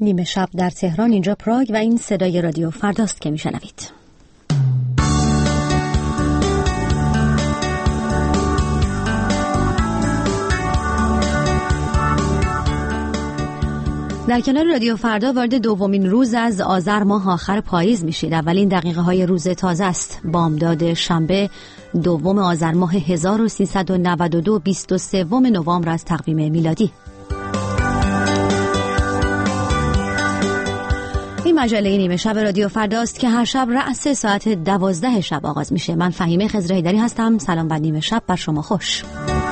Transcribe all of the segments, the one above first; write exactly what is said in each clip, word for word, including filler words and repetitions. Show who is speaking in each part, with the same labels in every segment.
Speaker 1: نیمه شب در تهران، اینجا پراگ و این صدای رادیو فرداست که میشنوید. در کنار رادیو فردا وارد دومین روز از آذر ماه آخر پاییز میشید. اولین دقیقه های روز تازه است. بامداد شنبه دوم آذر ماه هزار و سیصد و نود و دو، بیست و سوم نوامبر از تقویم میلادی. این مجله نیمه شب رادیو فرداست که هر شب رأس ساعت دوازده شب آغاز میشه. من فهیمه خضرهیدری هستم. سلام و نیمه شب بر شما خوش.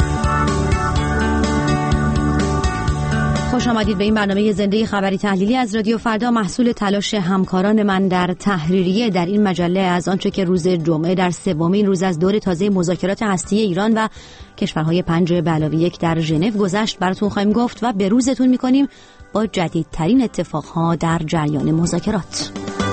Speaker 1: خوش آمدید به این برنامه زنده خبری تحلیلی از رادیو فردا، محصول تلاش همکاران من در تحریریه. در این مجله از آنچه که روز جمعه در سومین روز از دور تازه مذاکرات هسته‌ای ایران و کشورهای پنج به علاوه یک در ژنو گذشت براتون خواهیم گفت و به روزتون میکنیم با جدیدترین اتفاقها در جریان مذاکرات.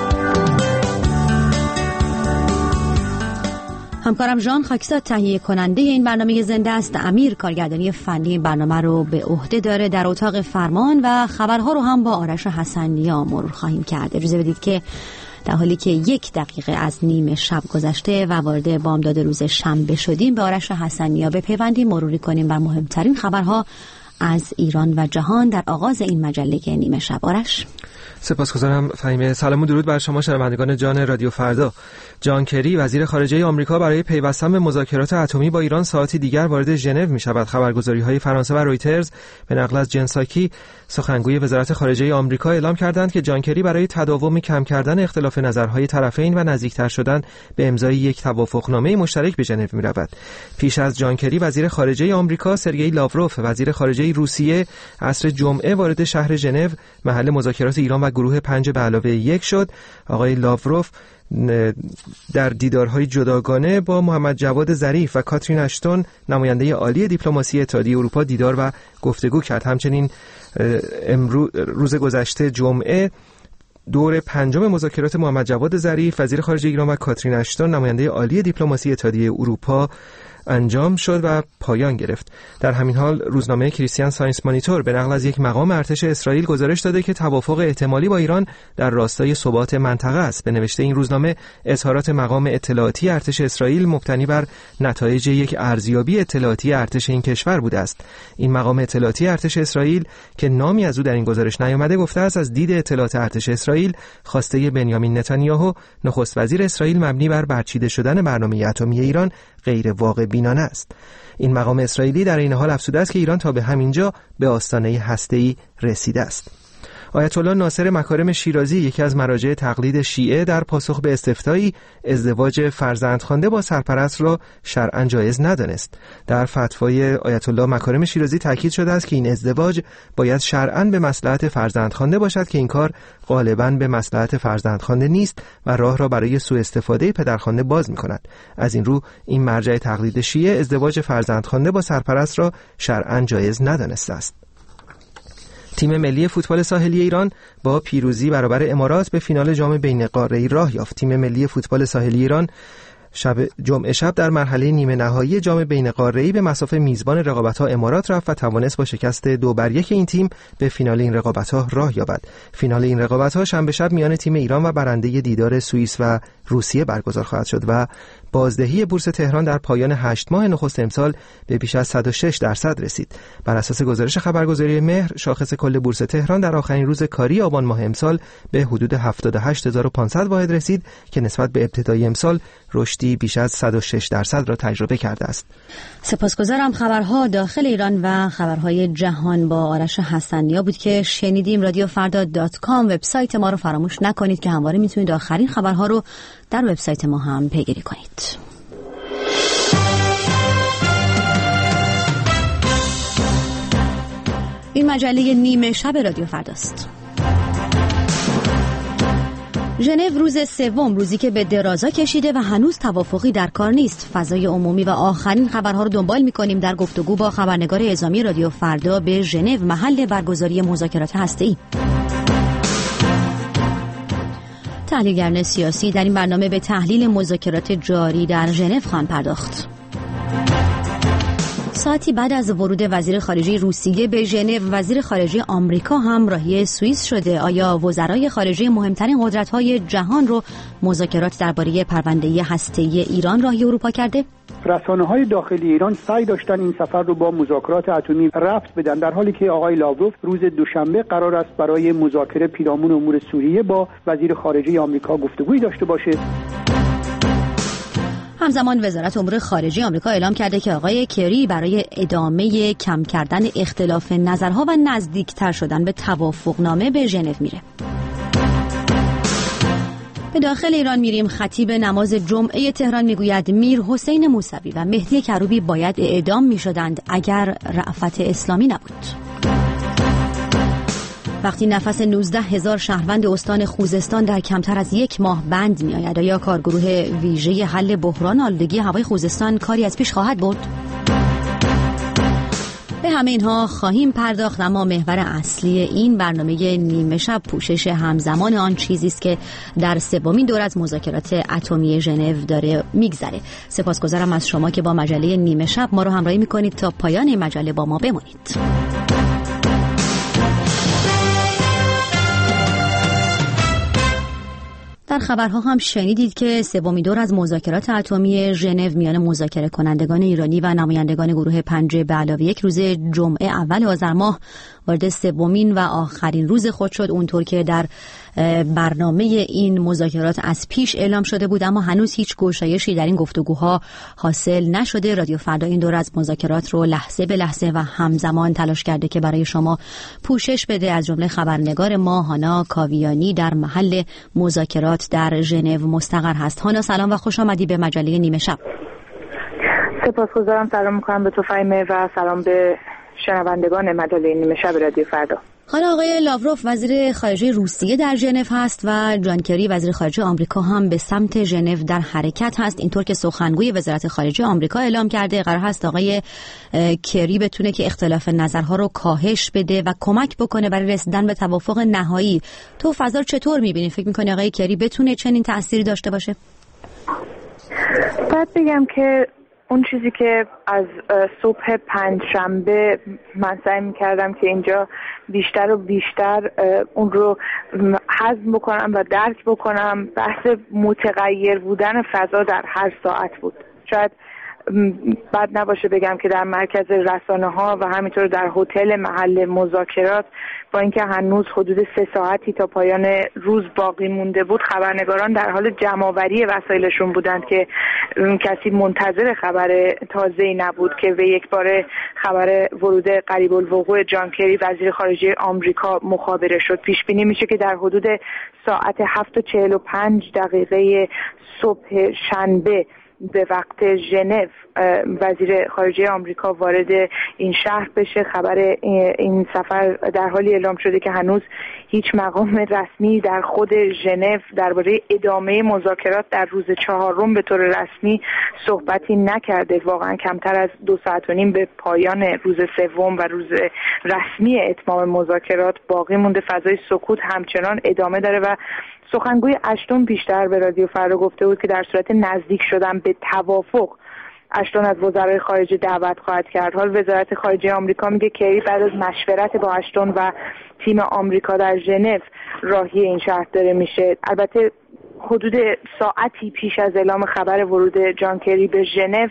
Speaker 1: همکارم ژان خاکزاد تهیه کننده این برنامه زنده است. امیر کارگردانی فنی این برنامه رو به عهده داره. در اتاق فرمان و خبرها رو هم با آرش حسنیا مرور خواهیم کرد. اجازه بدید که در حالی که یک دقیقه از نیمه شب گذشته و وارد بامداد روز شنبه شدیم، به آرش حسنیا بپیوندیم، مروری کنیم بر مهمترین خبرها از ایران و جهان در آغاز این مجله نیمه شب. آرش.
Speaker 2: سپاسگزارم فهیمه. سلام و درود بر شما شنوندگان جان رادیو فردا. جان کری وزیر خارجه آمریکا برای پیوستن به مذاکرات اتمی با ایران ساعتی دیگر وارد ژنو می‌شود. خبرگزاری‌های فرانسه و رویترز به نقل از جن ساکی سخنگوی وزارت خارجه آمریکا اعلام کردند که جان کری برای تداوم کم کردن اختلاف نظرهای طرفین و نزدیکتر شدن به امضای یک توافقنامه مشترک به ژنو می‌رود. پیش از جان کری وزیر خارجه آمریکا سرگئی لاوروف وزیر خارجه روسیه عصر جمعه وارد شهر ژنو محل مذاکرات ایران و گروه پنج به علاوه یک شد. آقای لاوروف در دیدارهای جداگانه با محمد جواد ظریف و کاترین اشتون نماینده عالی دیپلماسی اتحادیه اروپا دیدار و گفتگو کرد. همچنین امروز روز گذشته جمعه دور پنجم مذاکرات محمد جواد ظریف وزیر خارجه ایران و کاترین اشتون نماینده عالی دیپلماسی اتحادیه اروپا انجام شد و پایان گرفت. در همین حال روزنامه کریستیان ساینس مانیتور به نقل از یک مقام ارتش اسرائیل گزارش داده که توافق احتمالی با ایران در راستای ثبات منطقه است. به نوشته این روزنامه اظهارات مقام اطلاعاتی ارتش اسرائیل مبتنی بر نتایج یک ارزیابی اطلاعاتی ارتش این کشور بوده است. این مقام اطلاعاتی ارتش اسرائیل که نامی از او در این گزارش نیامده گفته است از دید اطلاعات ارتش اسرائیل خواسته بنیامین نتانیاهو نخست وزیر اسرائیل مبنی بر برچیده شدن برنامه اتمی ایران غیر واقع بینانه است. این مقام اسرائیلی در این حال افزوده است که ایران تا به همینجا به آستانه هسته‌ای رسیده است. آیت الله ناصر مکارم شیرازی یکی از مراجع تقلید شیعه در پاسخ به استفتایی ازدواج فرزندخوانده با سرپرست را شرعاً جایز ندانست. در فتوای آیت الله مکارم شیرازی تاکید شده است که این ازدواج باید شرعاً به مصلحت فرزندخوانده باشد که این کار غالباً به مصلحت فرزندخوانده نیست و راه را برای سوء استفاده پدرخوانده باز می‌کند. از این رو این مرجع تقلید شیعه ازدواج فرزندخوانده با سرپرست را شرعاً جایز ندانسته است. تیم ملی فوتبال ساحلی ایران با پیروزی برابر امارات به فینال جام بین‌قاره‌ای راه یافت. تیم ملی فوتبال ساحلی ایران شب جمعه شب در مرحله نیمه نهایی جام بین‌قاره‌ای به مصاف میزبان رقابت‌ها امارات رفت و توانست با شکست دو بر یک این تیم به فینال این رقابت‌ها راه یابد. فینال این رقابت‌ها شنبه شب میان تیم ایران و برنده دیدار سوئیس و روسیه برگزار خواهد شد و بازدهی بورس تهران در پایان هشت ماه نخست امسال به بیش از صد و شش درصد رسید. بر اساس گزارش خبرگزاری مهر، شاخص کل بورس تهران در آخرین روز کاری آبان ماه امسال به حدود هفتاد و هشت هزار و پانصد واحد رسید که نسبت به ابتدای امسال رشدی بیش از صد و شش درصد را تجربه کرده است.
Speaker 1: سپاسگزارم. خبرها داخل ایران و خبرهای جهان با آرش حسنیا بود که شنیدیم. رادیو فردا دات کام وبسایت ما رو فراموش نکنید که همواره میتونید آخرین خبرها رو در وبسایت ما هم پیگیری کنید. این مجله نیمه شب رادیو فرداست. ژنو روز سوم، روزی که به درازا کشیده و هنوز توافقی در کار نیست. فضای عمومی و آخرین خبرها رو دنبال می‌کنیم در گفتگو با خبرنگار اعزامی رادیو فردا به ژنو، محل برگزاری مذاکرات هسته‌ای. تحلیلگران سیاسی در این برنامه به تحلیل مذاکرات جاری در ژنو خواهند پرداخت. ساعتی بعد از ورود وزیر خارجه روسیه به ژنو، وزیر خارجه آمریکا هم راهی سوئیس شده. آیا وزرای خارجه مهمترین قدرت‌های جهان رو مذاکرات درباره پرونده هسته‌ای ایران راهی اروپا کرده؟
Speaker 3: رسانه‌های داخلی ایران سعی داشتن این سفر رو با مذاکرات اتمی ربط بدن، در حالی که آقای لاوروف روز دوشنبه قرار است برای مذاکره پیرامون امور سوریه با وزیر خارجه آمریکا گفتگویی داشته باشه.
Speaker 1: همزمان وزارت امور خارجه آمریکا اعلام کرده که آقای کری برای ادامه کم کردن اختلاف نظرها و نزدیکتر شدن به توافقنامه به ژنو میره. به داخل ایران میریم. خطیب نماز جمعه تهران میگوید میر حسین موسوی و مهدی کروبی باید اعدام میشدند اگر رأفت اسلامی نبود. وقتی نفس نوزده هزار شهروند استان خوزستان در کمتر از یک ماه بند می آید، آیا کارگروه ویژه حل بحران آلودگی هوای خوزستان کاری از پیش خواهد برد؟ به همه اینها خواهیم پرداخت، اما محور اصلی این برنامه نیمه شب پوشش همزمان آن چیزی است که در سومین دور از مذاکرات اتمی ژنو داره میگذره. سپاسگزارم از شما که با مجله نیمه شب ما رو همراهی میکنید. تا پایان این مجله با ما بمانید. در خبرها هم شنیدید که سومین دور از مذاکرات اتمی ژنو میان مذاکره کنندگان ایرانی و نمایندگان گروه پنج به علاوه یک روز جمعه اول آذر ماه وارد سومین و آخرین روز خود شد، اونطور که در برنامه این مذاکرات از پیش اعلام شده بود، اما هنوز هیچ گشایشی در این گفتگوها حاصل نشده. رادیو فردا این دور از مذاکرات رو لحظه به لحظه و همزمان تلاش کرده که برای شما پوشش بده. از جمله خبرنگار ما هانا کاویانی در محل مذاکرات در ژنو مستقر هست. هانا سلام و خوش آمدی به مجله نیمه شب.
Speaker 4: سپاسگزارم. سلام می‌کنم به تو فهیمه و سلام به شنوندگان مجله نیمه شب رادیو فردا.
Speaker 1: حالا آقای لاوروف وزیر خارجه روسیه در ژنو هست و جان کری وزیر خارجه آمریکا هم به سمت ژنو در حرکت هست، اینطور که سخنگوی وزارت خارجه آمریکا اعلام کرده. قرار هست آقای کری بتونه که اختلاف نظرها رو کاهش بده و کمک بکنه برای رسیدن به توافق نهایی. تو فضا رو چطور می‌بینی؟ فکر می‌کنی آقای کری بتونه چنین تأثیری داشته باشه؟
Speaker 4: باید بگم که اون چیزی که از صبح پنجشنبه من سعی می‌کردم که اینجا بیشتر و بیشتر اون رو هضم بکنم و درک بکنم، بحث متغیر بودن فضا در هر ساعت بود. شاید بد نباشه بگم که در مرکز رسانه‌ها و همینطور در هتل محل مذاکرات با اینکه هنوز حدود سه ساعتی تا پایان روز باقی مونده بود، خبرنگاران در حال جمع‌آوری وسایلشون بودند که کسی منتظر خبر تازه‌ای نبود که به یک باره خبر ورود قریب الوقوع جان کری وزیر خارجه آمریکا مخابره شد. پیش بینی میشه که در حدود ساعت هفت و چهل و پنج دقیقه صبح شنبه به وقت ژنو وزیر خارجه آمریکا وارد این شهر بشه. خبر این سفر در حالی اعلام شده که هنوز هیچ مقام رسمی در خود ژنو درباره ادامه مذاکرات در روز چهارم به طور رسمی صحبتی نکرده. واقعا کمتر از دو ساعت و نیم به پایان روز سوم و روز رسمی اتمام مذاکرات باقی مونده. فضای سکوت همچنان ادامه داره و سخنگوی اشتون بیشتر به رادیو فردا گفته بود که در صورت نزدیک شدن به توافق اشتون از وزرای خارجه دعوت خواهد کرد. حال وزارت خارجه آمریکا میگه کری بعد از مشورت با اشتون و تیم آمریکا در ژنو راهی این شهر داره میشه. البته حدود ساعتی پیش از اعلام خبر ورود جان کری به ژنو،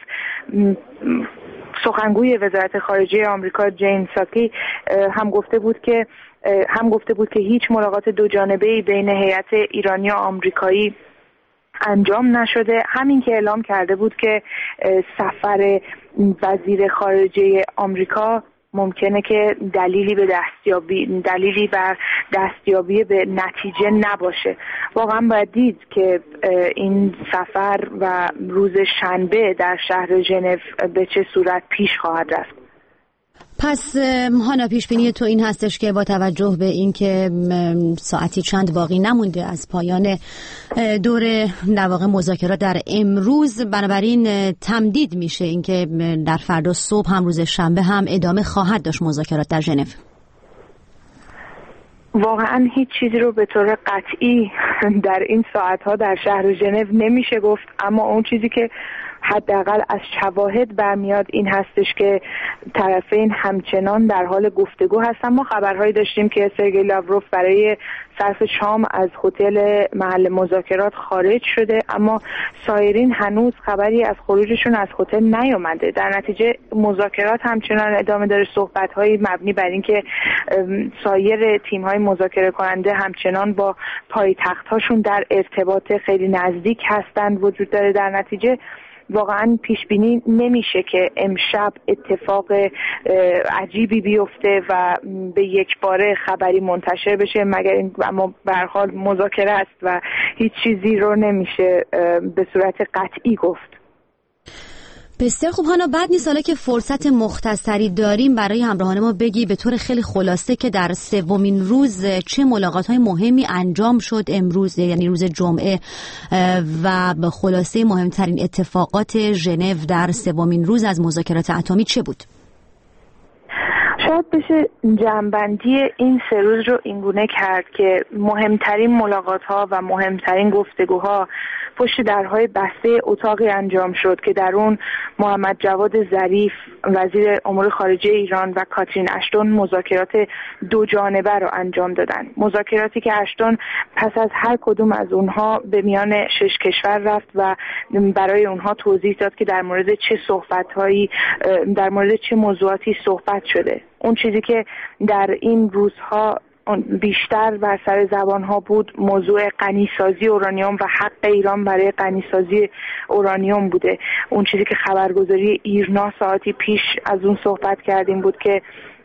Speaker 4: سخنگوی وزارت خارجه آمریکا جین ساکی هم گفته بود که هم گفته بود که هیچ ملاقات دو جانبه‌ای بین هیئت ایرانی و آمریکایی انجام نشده. همین که اعلام کرده بود که سفر وزیر خارجه آمریکا ممکنه که دلیلی به دستیابی دلیلی بر دستیابی به نتیجه نباشه. واقعا باید دید که این سفر و روز شنبه در شهر ژنو به چه صورت پیش خواهد رفت.
Speaker 1: پس هانا پیش بینی تو این هستش که با توجه به اینکه ساعتی چند باقی نمونده از پایان دور در واقع مذاکرات در امروز، بنابراین تمدید میشه اینکه در فردا صبح هم روز شنبه هم ادامه خواهد داشت مذاکرات در ژنو.
Speaker 4: واقعا هیچ چیزی رو به طور قطعی در این ساعتها در شهر ژنو نمیشه گفت، اما اون چیزی که حداقل از شواهد برمیاد این هستش که طرفین همچنان در حال گفتگو هستن. ما خبرهایی داشتیم که سرگئی لاوروف برای صرف شام از هتل محل مذاکرات خارج شده، اما سایرین هنوز خبری از خروجشون از هتل نیامده. در نتیجه مذاکرات همچنان ادامه داره، صحبت‌های مبنی بر اینکه سایر تیم‌های مذاکره کننده همچنان با پایتخت‌هاشون در ارتباط خیلی نزدیک هستند وجود داره. در نتیجه واقعا پیش بینی نمیشه که امشب اتفاق عجیبی بیفته و به یک باره خبری منتشر بشه، مگر این اما به هر حال مذاکره است و هیچ چیزی رو نمیشه به صورت قطعی گفت.
Speaker 1: بسیار خوب هانا، بعد نیست حالا که فرصت مختصری داریم برای همراهان ما بگی به طور خیلی خلاصه که در سومین روز چه ملاقات‌های مهمی انجام شد امروز، یعنی روز جمعه، و به خلاصه مهمترین اتفاقات ژنو در سومین روز از مذاکرات اتمی چه بود؟
Speaker 4: شاید بشه جمع‌بندی این سه روز رو اینگونه کرد که مهمترین ملاقات‌ها و مهمترین گفتگوها پشت درهای بسته اتاقی انجام شد که در اون محمد جواد ظریف وزیر امور خارجه ایران و کاترین اشتون مذاکرات دو جانبه رو انجام دادن. مذاکراتی که اشتون پس از هر کدوم از اونها به میان شش کشور رفت و برای اونها توضیح داد که در مورد چه صحبت‌هایی، در مورد چه موضوعاتی صحبت شده. اون چیزی که در این روزها بیشتر بر سر زبان ها بود موضوع غنیسازی اورانیوم و حق ایران برای غنیسازی اورانیوم بوده. اون چیزی که خبرگزاری ایرنا ساعتی پیش از اون صحبت کردیم بود که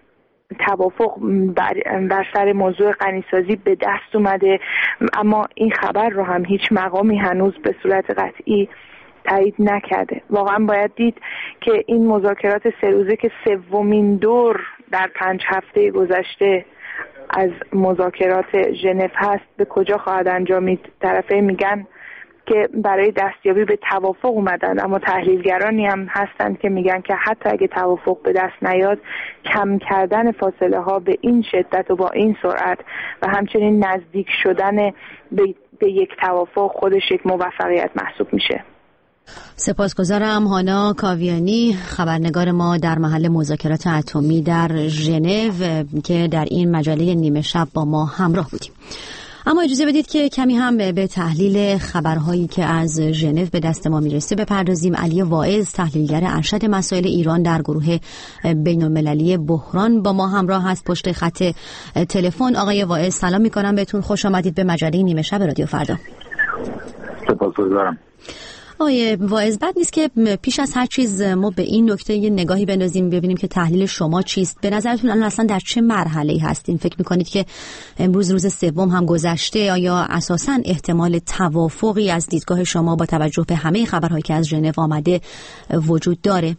Speaker 4: توافق بر, بر سر موضوع غنیسازی به دست اومده، اما این خبر رو هم هیچ مقامی هنوز به صورت قطعی تایید نکرده. واقعا باید دید که این مذاکرات سه روزه که سومین دور در پنج هفته گذشته از مذاکرات ژنو هست به کجا خواهد انجامید. طرفین میگن که برای دستیابی به توافق اومدن، اما تحلیلگرانی هم هستند که میگن که حتی اگه توافق به دست نیاد، کم کردن فاصله ها به این شدت و با این سرعت و همچنین نزدیک شدن به, به یک توافق خودش یک موفقیت محسوب میشه.
Speaker 1: سپاسگزارم هانا کاویانی، خبرنگار ما در محل مذاکرات اتمی در ژنو، که در این مجله نیمه شب با ما همراه بودیم. اما اجازه بدید که کمی هم به تحلیل خبرهایی که از ژنو به دست ما میرسه بپردازیم. علی واعظ، تحلیلگر ارشد مسائل ایران در گروه بین‌المللی بحران، با ما همراه هست پشت خط تلفن. آقای واعظ سلام میکنم بهتون، خوش آمدید به مجله نیمه شب رادیو فردا.
Speaker 5: سپاسگزارم.
Speaker 1: آقای واعظ، بد نیست که پیش از هر چیز ما به این نکته یه نگاهی بندازیم ببینیم که تحلیل شما چیست؟ به نظرتون الان اصلا در چه مرحله‌ای هستین؟ فکر می‌کنید که امروز روز سوم هم گذشته، آیا اساساً احتمال توافقی از دیدگاه شما با توجه به همه خبرهایی که از ژنو آمده وجود داره؟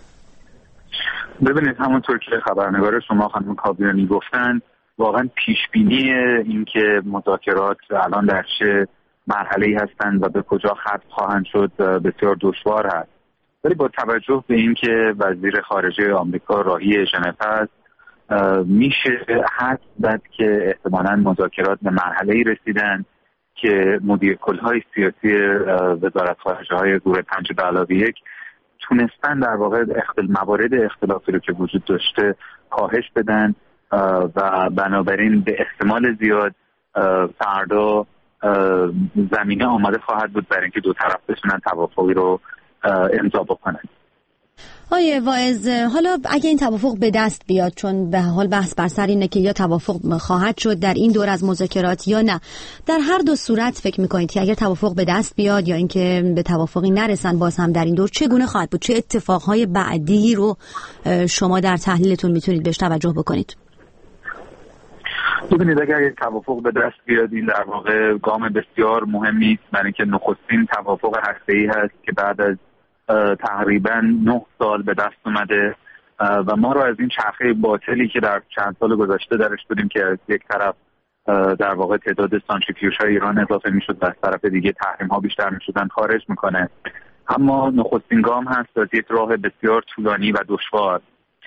Speaker 5: ببینید، همونطور که خبرنگار شما خانم کاویانی گفتن، واقعا پیش‌بینی این که مذاکرات الان در چه مرحله‌ای هستند و به کجا ختم خواهند شد بسیار دشوار هست. ولی با توجه به اینکه وزیر خارجه آمریکا راهی ژنو است، میشه حدس زد که احتمالاً مذاکرات به مرحله‌ای رسیدن که مدیر کل‌های سیاسی وزارت خارجه‌های گروه پنج به علاوه یک تونستن در واقع اختل موارد اختلافی رو که وجود داشته کاهش بدن و بنابراین به احتمال زیاد فردا زمینه آماده خواهد بود برای اینکه دو طرف بتونن توافقی رو امضا بکنن.
Speaker 1: آیه واعظ، حالا اگه این توافق به دست بیاد، چون به حال بحث بر سر اینه که یا توافق خواهد شد در این دور از مذاکرات یا نه، در هر دو صورت فکر میکنید که اگر توافق به دست بیاد یا اینکه به توافقی نرسن باز هم در این دور چگونه خواهد بود؟ چه اتفاقهای بعدی رو شما در تحلیلتون میتونید بهش توجه بکنید؟
Speaker 5: ببینید، اگر یک توافق به دست بیاد، این در واقع گام بسیار مهمی است برای اینکه نخستین توافق هسته‌ای هست که بعد از تقریبا نه سال به دست اومده و ما رو از این چرخه باطلی که در چند سال گذشته درش بودیم که از یک طرف در واقع تعداد سانتریفیوژهای ایران اضافه میشد و از طرف دیگه تحریم ها بیشتر میشدن خارج میکنه. اما نخستین گام هست از یک راه بسیار طولانی و دشوار.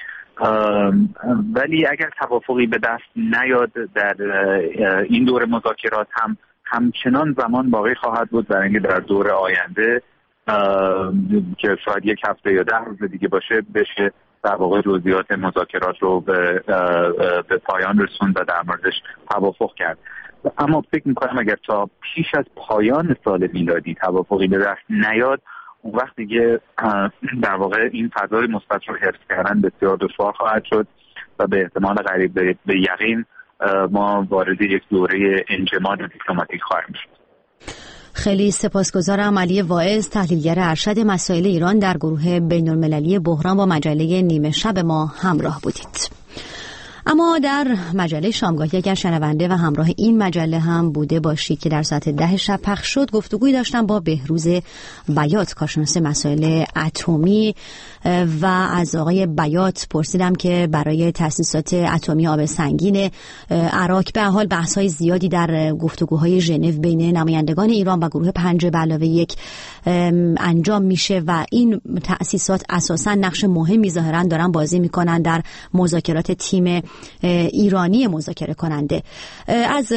Speaker 5: ولی اگر توافقی به دست نیاد در این دور مذاکرات هم همچنان زمان باقی خواهد بود برای اینکه در دور آینده که شاید یک هفته یا ده روز دیگه باشه بشه در واقع جزئیات مذاکرات رو به, به پایان رسوند و در موردش توافق کرد. اما فکر میکنم اگر تا پیش از پایان سال میلادی توافقی به دست نیاد، اون وقت دیگه در واقع این فضای مثبت رو حفظ کردن بسیار دشوار خواهد شد و به احتمال قریب به یقین ما وارد یک دوره انجماد دیپلماتیک خواهیم شد.
Speaker 1: خیلی سپاسگزارم. علی واعظ، تحلیلگر ارشد مسائل ایران در گروه بین‌المللی بحران، با مجله نیمه شب ما همراه بودید. اما در مجله شامگاهی اگر شنونده و همراه این مجله هم بوده باشید که در ساعت ده شب پخش شد، گفتگویی داشتم با بهروز بیات، کارشناس مسائل اتمی، و از آقای بیات پرسیدم که برای تأسیسات اتمی آب سنگین عراق به حال بحث‌های زیادی در گفتگوهای ژنو بین نمایندگان ایران و گروه پنج به علاوه یک انجام میشه و این تأسیسات اساساً نقش مهمی ظاهراً دارن بازی میکنن در مذاکرات تیم ایرانی مذاکره کننده. از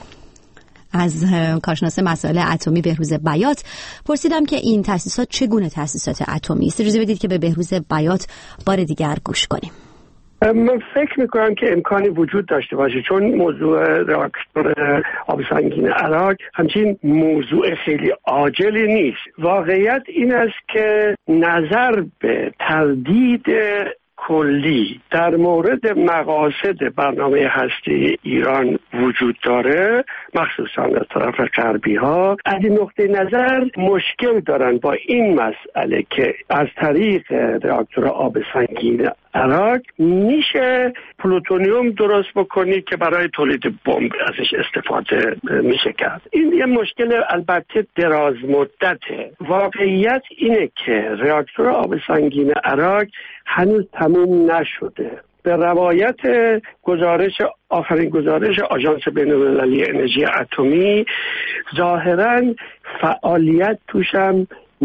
Speaker 1: از کارشناس مسائل اتمی بهروز بیات پرسیدم که این تأسیسات چگونه تأسیسات اتمی است. اجازه بدید که به بهروز بیات بار دیگر گوش کنیم.
Speaker 6: من فکر میکنم که امکانی وجود داشته باشه، چون موضوع راکتور آب سنگین عراق همچین موضوع خیلی عاجلی نیست. واقعیت این است که نظر به تردید کلی در مورد مقاصد برنامه هسته ایران وجود داره، مخصوصا از طرف غربی ها. از این نقطه نظر مشکل دارن با این مسئله که از طریق راکتور آب سنگین عراق میشه پلوتونیوم درست بکنی که برای تولید بمب ازش استفاده میشه کرد. این یه مشکل البته دراز مدته. واقعیت اینه که راکتور آب سنگین عراق هنوز تموم نشده. به روایت گزارش آخرین گزارش آژانس بین‌المللی انرژی اتمی، ظاهراً فعالیت توشم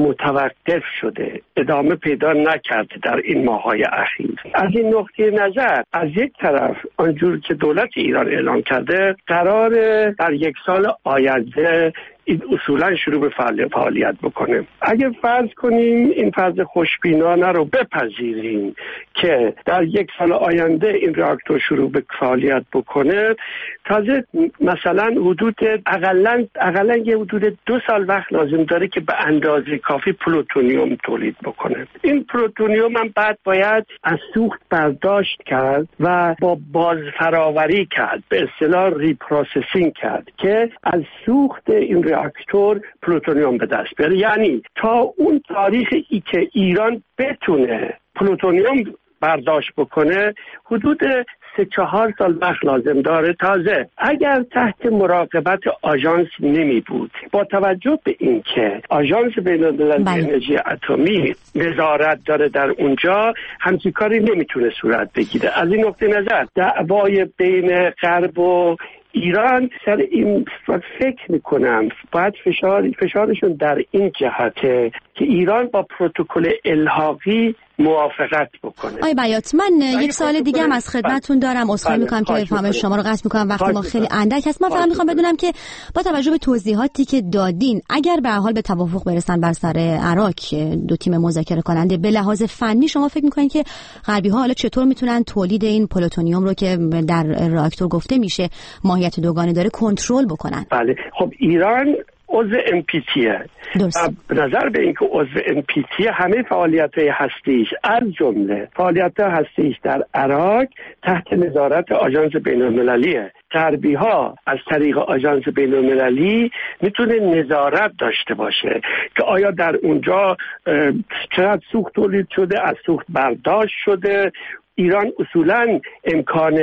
Speaker 6: متوقف شده، ادامه پیدا نکرده در این ماه‌های اخیر. از این نقطه نظر از یک طرف آنجور که دولت ایران اعلام کرده قرار در یک سال آینده این اصولا شروع به فعالیت بکنه. اگر فرض کنیم این فرض خوشبینانه رو بپذیریم که در یک سال آینده این راکتور شروع به فعالیت بکنه، تازه مثلا حدود اقلا اقلا یه حدود دو سال وقت لازم داره که به اندازه کافی پلوتونیوم تولید بکنه. این پلوتونیوم هم بعد باید از سوخت برداشت کرد و با بازفراوری کرد، به اصطلاح ریپروسسینگ کرد که از سوخت این راکتور پلوتونیوم به دست بیاره. یعنی تا اون تاریخی که ایران بتونه پلوتونیوم برداشت بکنه حدود سه چهار سال وقت لازم داره. تازه اگر تحت مراقبت آژانس نمی بود، با توجه به اینکه آژانس بین‌المللی انرژی اتمی نظارت داره در اونجا، همچین کاری نمیتونه صورت بگیره. از این نقطه نظر دعوای بین غرب و ایران سر این فکر میکنم باید فشار فشارشون در این جهته که ایران با پروتکل الحاقی موافقت بکنه.
Speaker 1: آی بیات، من یک سوال دیگه هم از خدمتتون دارم. عذرخواهی میکنم که فهم شما رو قطع میکنم، وقتی ما خیلی اندک هست. من فقط میخوام بدونم که با توجه به توضیحاتی که دادین، اگر به حال به توافق برسن بر سر عراق دو تیم مذاکره کننده، به لحاظ فنی شما فکر میکنین که غربی ها حالا چطور میتونن تولید این پلوتونیوم رو که در راکتور گفته میشه ماهیت دوگانه داره کنترل بکنن؟
Speaker 6: بله، خب ایران عضو ام پی تیه. به نظر به اینکه عضو ام پی تیه، همه فعالیت‌های هسته‌ایش از جمله فعالیت‌های هسته‌ایش در عراق تحت نظارت آژانس بین‌المللیه. غربی‌ها از طریق آژانس بین‌المللی میتونه نظارت داشته باشه که آیا در اونجا چقدر سوخت تولید شده، از سوخت برداشت شده. ایران اصولاً امکان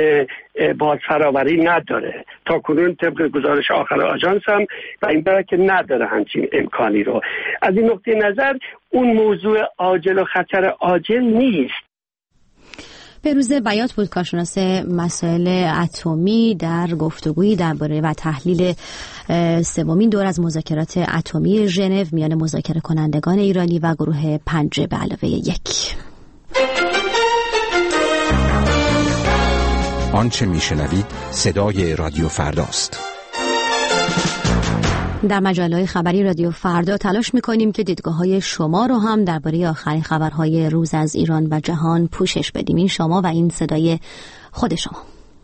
Speaker 6: بازفراوری نداره تا کنون، طبق گزارش آخر آژانس هم و این برای که نداره همچین امکانی رو. از این نقطه نظر اون موضوع عاجل و خطر عاجل نیست.
Speaker 1: بهروز بیات بود، کارشناس مسائل اتمی، در گفتگویی درباره و تحلیل سومین دور از مذاکرات اتمی ژنو میان مذاکره کنندگان ایرانی و گروه پنج به علاوه یک.
Speaker 7: آنچه میشنوید صدای رادیو فرداست.
Speaker 1: در مجله خبری رادیو فردا تلاش می‌کنیم که دیدگاه‌های شما رو هم درباره آخرین خبرهای روز از ایران و جهان پوشش بدیم. این شما و این صدای خود شما.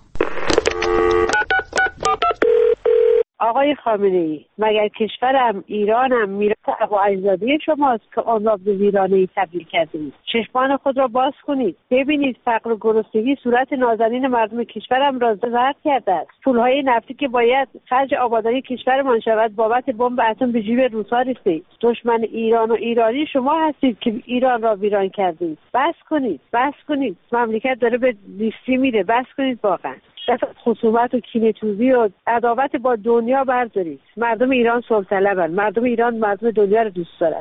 Speaker 7: آقای خامنه‌ای، مگر کشورم ایرانم میراث ابواجدادی شماست که آن را به ویرانه‌ای تبدیل کردید؟ چشمان خود را باز کنید، ببینید فقر و گرسنگی صورت نازنین مردم کشورم را زرد کرده است. پولهای نفتی که باید خرج آبادانی کشورمان شود بابت بمب اتم به جیب روس‌ها رسید. دشمن ایران و ایرانی شما هستید که ایران را ویران کردید. بس کنید، بس کنید. مملکت داره به نیستی میره. بس کنید واقعا. دست خصومت و کینه‌توزی و عداوت با دنیا بردارید. مردم ایران صلح طلبن. مردم ایران مردم دنیا رو دوست دارن.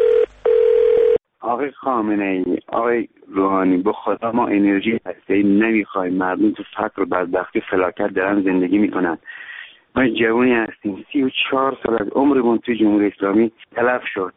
Speaker 8: آقای خامنه‌ای، آقای روحانی، به خدا ما انرژی هسته‌ای نمیخوایم. مردم تو فقر و بدبختی و فلاکت دارن زندگی میکنن. ما جوانی هستیم، سی و چهار سال از عمرمون توی جمهوری اسلامی تلف شد.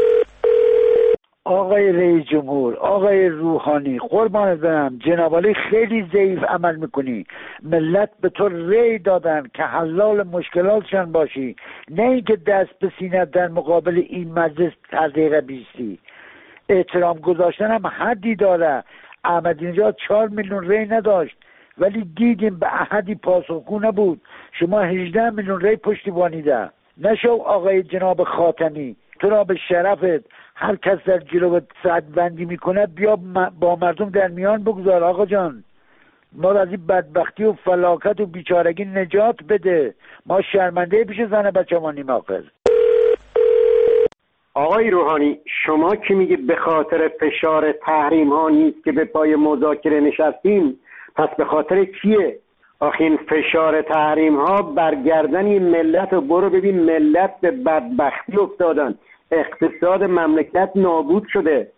Speaker 9: آقای رئیس جمهور، آقای روحانی، قربانت برم، جناب عالی خیلی ضعیف عمل میکنی. ملت به تو رأی دادن که حلال مشکلاتشان باشی، نه اینکه دست به سینه در مقابل این مجلس تحقیق بیستی. احترام گذاشتن هم حدی داره. احمدی نژاد چهار میلیون رأی نداشت ولی دیدیم به احدی پاسخگو نبود. شما هجده میلیون رأی پشتیبانی ده. نشو آقای جناب خاتمی، تو را به شرفت هر کس در جلوت سد بندی میکنه بیا با مردم در میان بگذار. آقا جان، ما را از این بدبختی و فلاکت و بیچارگی نجات بده. ما شرمنده پیش زن بچه ما نیم آخر.
Speaker 10: آقای روحانی، شما که میگه به خاطر فشار تحریم ها نیست که به پای مذاکره نشستیم، پس به خاطر کیه؟ آخه این فشار تحریم ها برگردن ملت و برو ببین ملت به بدبختی افتادن، اقتصاد مملکت نابود شده.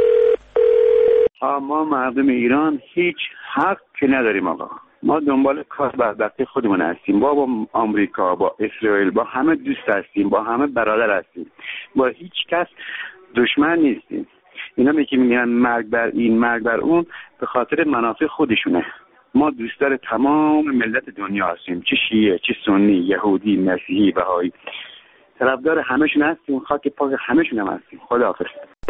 Speaker 8: ما مردم ایران هیچ حق که نداریم آقا. ما دنبال کار بدبختی خودمون هستیم. با با آمریکا، با اسرائیل، با همه دوست هستیم، با همه برادر هستیم، با هیچ کس دشمن نیستیم. اینا میگه میگن مرگ بر این مرگ بر اون، به خاطر منافع خودشونه. ما دوستدار تمام ملت دنیا هستیم، چه شیعه، چه سنی، یهودی، مسیحی، بهایی، طرفدار همشون هستیم، خاک پاک همشون هم هستیم. خداحافظ.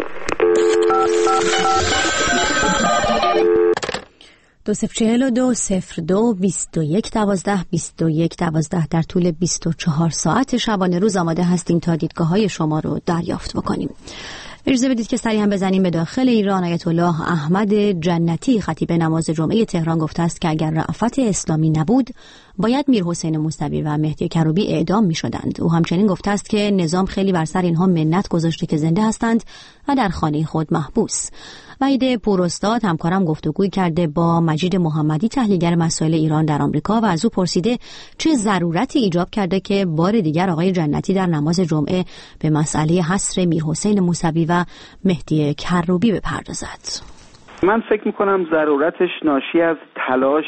Speaker 1: دو صفر چهل و دو صفر دو بیست و یک دوازده بیست و یک دوازده در طول بیست و چهار ساعت شبانه روز آماده هستیم تا دیدگاه های شما رو دریافت بکنیم. اجازه بدید که سریع هم بزنیم به داخل ایران. آیت الله احمد جنتی خطیب نماز جمعه تهران گفته است که اگر رأفت اسلامی نبود باید میر حسین موسوی و مهدی کروبی اعدام می شدند. او همچنین گفته است که نظام خیلی بر سر اینها منت گذاشته که زنده هستند و در خانه خود محبوس. وحید پوراستاد همکارم گفتگوی کرده با مجید محمدی تحلیلگر مسائل ایران در آمریکا و از او پرسیده چه ضرورتی ایجاب کرده که بار دیگر آقای جنتی در نماز جمعه به مسئله حصر میر حسین موسوی و مهدی کروبی بپردازد.
Speaker 5: من فکر میکنم ضرورتش ناشی از تلاش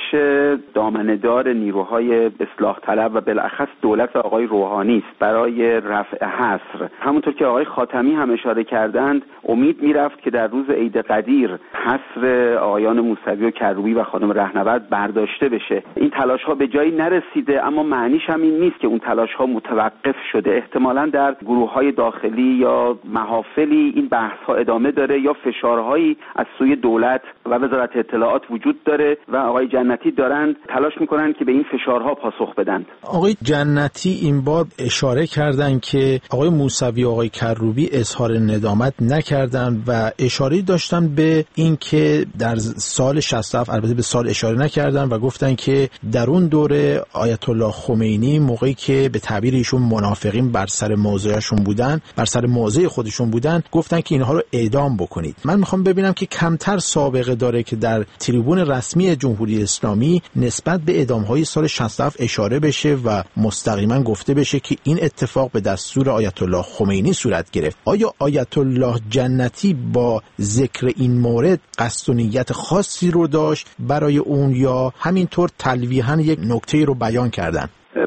Speaker 5: دامنه‌دار نیروهای اصلاح طلب و بالاخص دولت آقای روحانی است برای رفع حصر. همونطور که آقای خاتمی هم اشاره کردند، امید میرفت که در روز عید قدیر حصر آقایان موسوی و کروبی و خانم رهنورد برداشته بشه. این تلاش ها به جایی نرسیده، اما معنیش هم این نیست که اون تلاش ها متوقف شده. احتمالاً در گروه های داخلی یا محافلی این بحث ها ادامه داره یا فشارهایی از سوی دولت و وزارت اطلاعات وجود داره و آقای جنتی دارند تلاش میکنن که به این فشارها پاسخ بدن.
Speaker 11: آقای جنتی این بار اشاره کردن که آقای موسوی و آقای کروبی اظهار ندامت نکردن و اشاره داشتن به این که در سال شصت و هفت، البته به سال اشاره نکردن و گفتن که در اون دوره آیت الله خمینی موقعی که به تعبیر ایشون منافقین بر سر موضعشون بودن، بر سر موضع خودشون بودن، گفتن که اینها رو اعدام بکنید. من میخوام ببینم که کمتر سابقه داره که در تریبون رسمی جمهوری اسلامی نسبت به اعدام‌های سال شصت و هفت اشاره بشه و مستقیما گفته بشه که این اتفاق به دستور آیت الله خمینی صورت گرفت. آیا آیت الله جنتی با ذکر این مورد قصد و نیت خاصی رو داشت برای اون یا همینطور تلویحاً یک نکته رو بیان کردن؟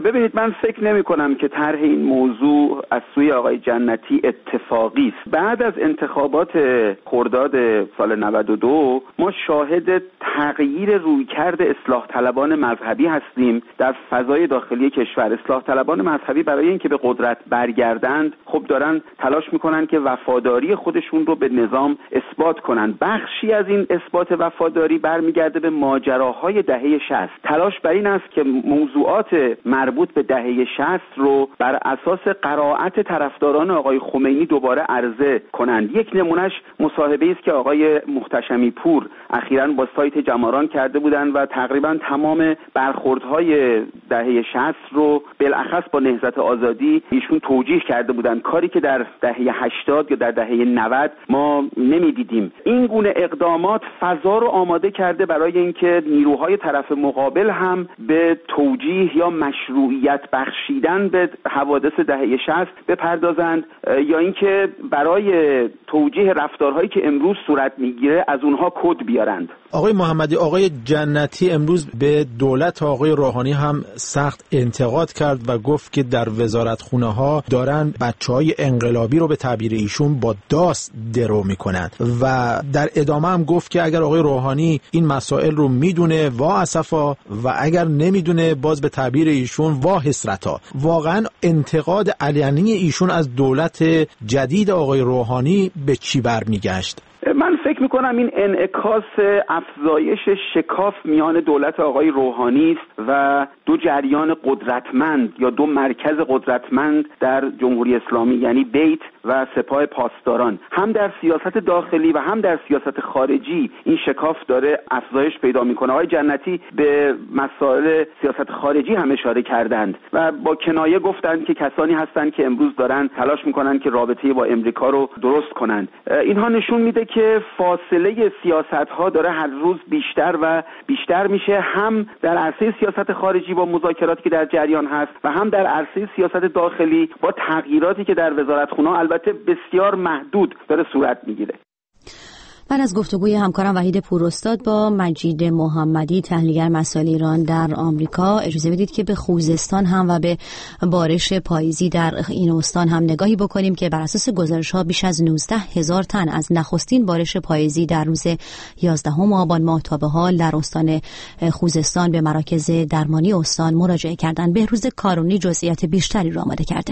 Speaker 5: ببینید من فکر نمی کنم که طرح این موضوع از سوی آقای جنتی اتفاقی است. بعد از انتخابات خرداد سال نود و دو ما شاهد تغییر رویکرد اصلاح طلبان مذهبی هستیم در فضای داخلی کشور. اصلاح طلبان مذهبی برای اینکه به قدرت برگردند خب دارن تلاش میکنن که وفاداری خودشون رو به نظام اثبات کنن. بخشی از این اثبات وفاداری برمیگرده به ماجراهای دهه شصت. تلاش بر این است که موضوعات مربوط به دهه شصت رو بر اساس قرائت طرفداران آقای خمینی دوباره عرضه کنند. یک نمونهش مصاحبه‌ای است که آقای محتشمی پور اخیراً با سایت جماران کرده بودند و تقریباً تمام برخوردهای دهه شصت رو بالاخص با نهضت آزادی ایشون توجیه کرده بودند، کاری که در دهه هشتاد یا در دهه نود ما نمی‌دیدیم. این گونه اقدامات فضا رو آماده کرده برای اینکه نیروهای طرف مقابل هم به توجیه یا مشروعیت بخشیدن به حوادث دهه شصت بپردازند یا اینکه برای توجیه رفتارهایی که امروز صورت میگیره از اونها کد بیارند.
Speaker 11: آقای محمدی، آقای جنتی امروز به دولت آقای روحانی هم سخت انتقاد کرد و گفت که در وزارتخونه ها دارن بچهای انقلابی رو به تعبیر ایشون با داس درو میکنن و در ادامه هم گفت که اگر آقای روحانی این مسائل رو میدونه وا اسفا و اگر نمیدونه باز به تعبیر ایشون وا حسرتا. واقعا انتقاد علنی ایشون از دولت جدید آقای روحانی به چی برمیگشت؟
Speaker 5: من فکر میکنم این انعکاس افزایش شکاف میان دولت آقای روحانی است و دو جریان قدرتمند یا دو مرکز قدرتمند در جمهوری اسلامی، یعنی بیت و سپاه پاسداران. هم در سیاست داخلی و هم در سیاست خارجی این شکاف داره افزایش پیدا میکنه. آقای جنتی به مسائل سیاست خارجی هم اشاره کردند و با کنایه گفتند که کسانی هستند که امروز دارن تلاش میکنن که رابطه با امریکا رو درست کنند. اینها نشون میده که فاصله سیاست‌ها داره هر روز بیشتر و بیشتر میشه، هم در عرصه سیاست خارجی با مذاکراتی که در جریان هست و هم در عرصه سیاست داخلی با تغییراتی که در وزارتخونه‌ها البته بسیار محدود داره صورت میگیره.
Speaker 1: بعد از گفتگوی همکارم وحید پوراستاد با مجید محمدی تحلیلگر مسائل ایران در آمریکا، اجازه بدید که به خوزستان هم و به بارش پاییزی در این استان هم نگاهی بکنیم که بر اساس گزارش‌ها بیش از نوزده هزار تن از نخستین بارش پاییزی در روز یازدهم آبان ماه تا به حال در استان خوزستان به مراکز درمانی استان مراجعه کردند. بهروز کارونی جزئیات بیشتری را آماده کرده.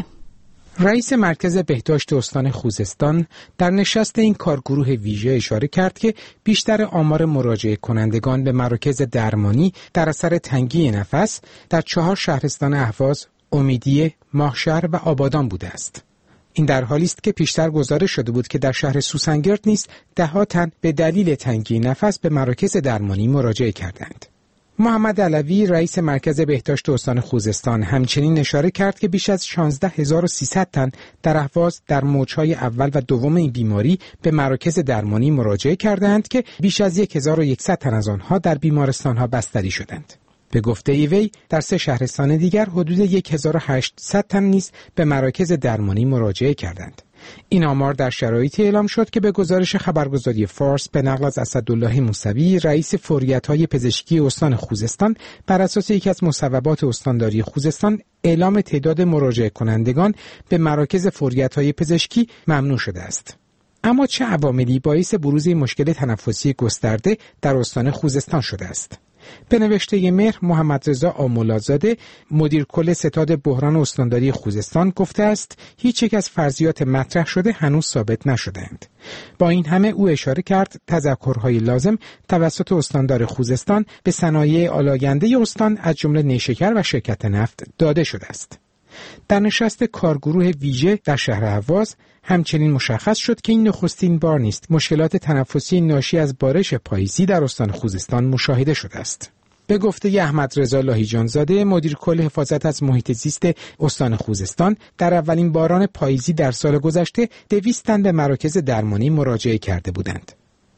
Speaker 12: رئیس مرکز بهداشت استان خوزستان در نشست این کارگروه ویژه اشاره کرد که بیشتر آمار مراجعه کنندگان به مراکز درمانی در اثر تنگی نفس در چهار شهرستان اهواز، امیدیه، ماهشهر و آبادان بوده است. این در حالی است که پیشتر گزارش شده بود که در شهر سوسنگرد نیز ده‌ها تن به دلیل تنگی نفس به مراکز درمانی مراجعه کردند. محمد علوی رئیس مرکز بهداشت استان خوزستان همچنین اشاره کرد که بیش از شانزده هزار و سیصد تن در اهواز در موج‌های اول و دوم این بیماری به مراکز درمانی مراجعه کردند که بیش از هزار و صد تن از آنها در بیمارستان‌ها بستری شدند. به گفته ایوی در سه شهرستان دیگر حدود هزار و هشتصد تن نیز به مراکز درمانی مراجعه کردند. این آمار در شرایطی اعلام شد که به گزارش خبرگزاری فارس به نقل از اسدالله موسوی رئیس فوریت‌های پزشکی استان خوزستان بر اساس یکی از مصوبات استانداری خوزستان اعلام تعداد مراجعه کنندگان به مراکز فوریت‌های پزشکی ممنوع شده است. اما چه عواملی باعث بروز این مشکل تنفسی گسترده در استان خوزستان شده است؟ به نوشته مهر، محمد رضا آمولازاده مدیر کل ستاد بحران استانداری خوزستان گفته است هیچ یک از فرضیات مطرح شده هنوز ثابت نشده‌اند. با این همه او اشاره کرد تذکرهای لازم توسط استاندار خوزستان به صنایع آلاینده استان از جمله نیشکر و شرکت نفت داده شده است. در نشست کارگروه ویژه در شهر اهواز همچنین مشخص شد که این نخستین بار نیست مشکلات تنفسی ناشی از بارش پاییزی در استان خوزستان مشاهده شده است. به گفته احمد رضا لاهیجانزاده مدیر کل حفاظت از محیط زیست استان خوزستان، در اولین باران پاییزی در سال گذشته دویست تن به مراکز درمانی مراجعه کرده بودند.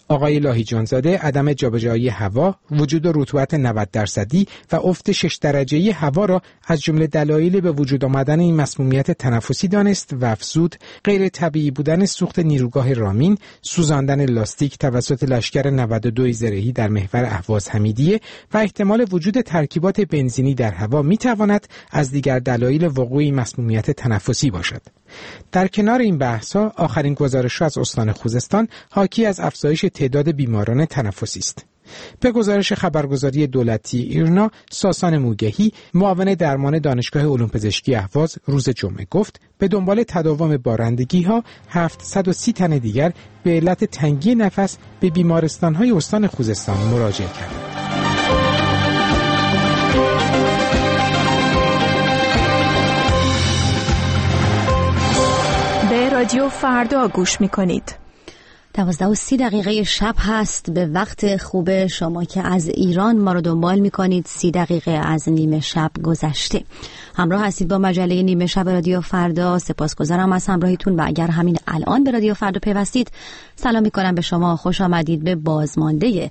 Speaker 12: آقای لاهیجانزاده عدم جابجایی هوا، وجود رطوبت نود درصدی و افت شش درجه‌ای هوا را از جمله دلایل به وجود آمدن این مسمومیت تنفسی دانست و افزود غیر طبیعی بودن سوخت نیروگاه رامین، سوزاندن لاستیک توسط لشکر نود و دو زرهی در محور اهواز حمیدیه و احتمال وجود ترکیبات بنزینی در هوا میتواند از دیگر دلایل وقوع این مسمومیت تنفسی باشد. در کنار این بحث‌ها آخرین گزارش از استان خوزستان حاکی از افزایش تعداد بیماران تنفسی است. به گزارش خبرگزاری دولتی ایرنا، ساسان موگهی، معاون درمان دانشگاه علوم پزشکی اهواز روز جمعه گفت به دنبال تداوم بارندگی‌ها هفتصد و سی تن دیگر به علت تنگی نفس به بیمارستان‌های استان خوزستان مراجعه کردند.
Speaker 13: به رادیو فردا گوش می‌کنید.
Speaker 1: دوازده و سی دقیقه شب هست، به وقت خوب شما که از ایران ما رو دنبال میکنید. سی دقیقه از نیمه شب گذشته. همراه هستید با مجله نیمه شب رادیو فردا. سپاسگزارم از همراهیتون و اگر همین الان به رادیو فردا پیوستید، سلام میکنم به شما. خوش آمدید به بازمانده